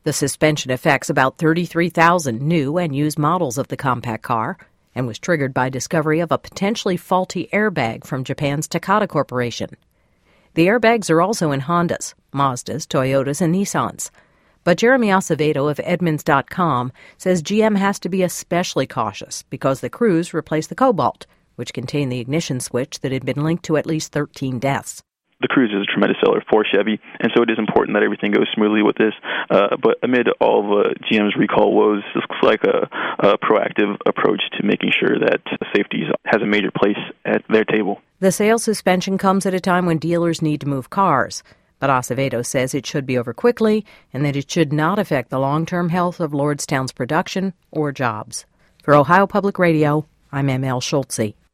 The suspension affects about 33,000 new and used models of the compact car and was triggered by discovery of a potentially faulty airbag from Japan's Takata Corporation. The airbags are also in Hondas, Mazdas, Toyotas, and Nissans. But Jeremy Acevedo of Edmunds.com says GM has to be especially cautious because the Cruze replaced the Cobalt, which contained the ignition switch that had been linked to at least 13 deaths. The Cruze is a tremendous seller for Chevy, and so it is important that everything goes smoothly with this. But amid all of GM's recall woes, this looks like a proactive approach to making sure that safety has a major place at their table. The sales suspension comes at a time when dealers need to move cars. But Acevedo says it should be over quickly and that it should not affect the long-term health of Lordstown's production or jobs. For Ohio Public Radio, I'm M.L. Schultze.